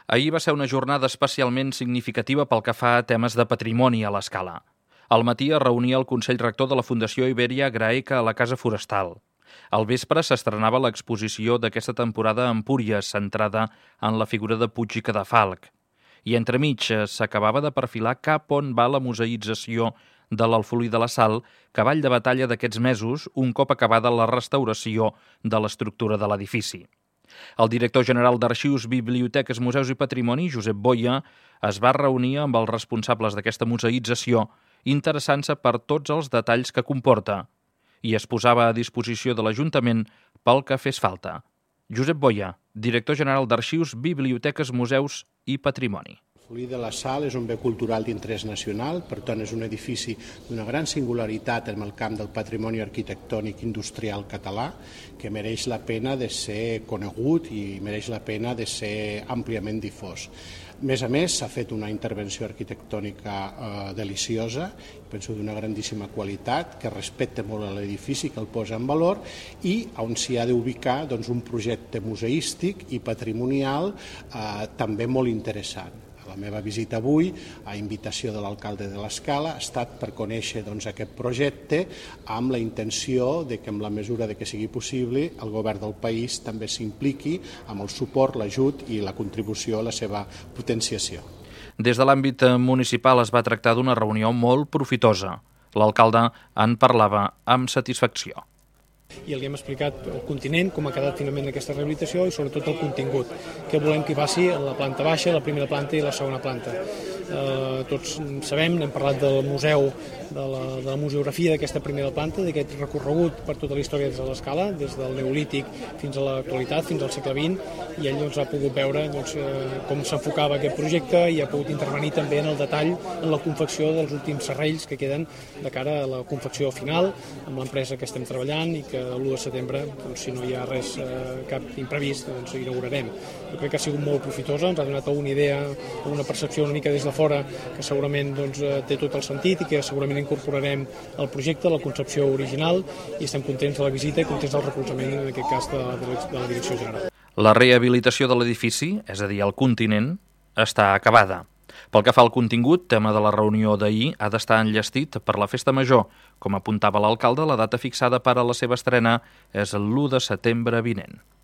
Ahir va ser una jornada especialment significativa pel que fa a temes de patrimoni a l'Escala. Al matí es reunia el Consell Rector de la Fundació Iberia Graeca a la Casa Forestal. Al vespre s'estrenava l'exposició d'aquesta temporada a Empúries, centrada en la figura de Puig i Cadafalch. I entremig s'acabava de perfilar cap on va la museïtzació de l'Alfolí de la Sal, cavall de batalla d'aquests mesos, un cop acabada la restauració de l'estructura de l'edifici. El director general d'Arxius, Biblioteques, Museus i Patrimoni, Josep Boia, es va reunir amb els responsables d'aquesta museïtzació, interessant-se per tots els detalls que comporta, i es posava a disposició de l'Ajuntament pel que fes falta. Josep Boia, director general d'Arxius, Biblioteques, Museus i Patrimoni. L'Alfolí de la Sal és un bé cultural d'interès nacional, per tant és un edifici d'una gran singularitat en el camp del patrimoni arquitectònic industrial català que mereix la pena de ser conegut i mereix la pena de ser àmpliament difós. A més, s'ha fet una intervenció arquitectònica deliciosa, penso d'una grandíssima qualitat, que respecta molt l'edifici, que el posa en valor i on s'hi ha d'ubicar un projecte museístic i patrimonial també molt interessant. La meva visita avui, a invitació de l'alcalde de l'Escala, ha estat per conèixer aquest projecte amb la intenció de que, en la mesura de que sigui possible, el govern del país també s'impliqui amb el suport, l'ajut i la contribució a la seva potenciació. Des de l'àmbit municipal es va tractar d'una reunió molt profitosa. L'alcalde en parlava amb satisfacció. I li hem explicat el continent, com ha quedat finalment aquesta rehabilitació i sobretot el contingut, que volem que hi passi a la planta baixa, la primera planta i la segona planta. Tots sabem, n'hem parlat del museu, de la museografia d'aquesta primera planta, d'aquest recorregut per tota la història des de l'Escala, des del Neolític fins a l'actualitat, fins al segle XX, i ell ha pogut veure com s'enfocava aquest projecte i ha pogut intervenir també en el detall en la confecció dels últims serrells que queden de cara a la confecció final amb l'empresa que estem treballant i que l'1 de setembre, si no hi ha res, cap imprevist, inaugurarem. Jo crec que ha sigut molt profitosa, ens ha donat una idea, una percepció una mica des de fora que segurament té tot el sentit i que segurament incorporarem al projecte, la concepció original, i estem contents de la visita i contents del recolzament, en aquest cas, de la Direcció General. La rehabilitació de l'edifici, és a dir, el continent, està acabada. Pel que fa al contingut, tema de la reunió d'ahir ha d'estar enllestit per la Festa Major. Com apuntava l'alcalde, la data fixada per a la seva estrena és l'1 de setembre vinent.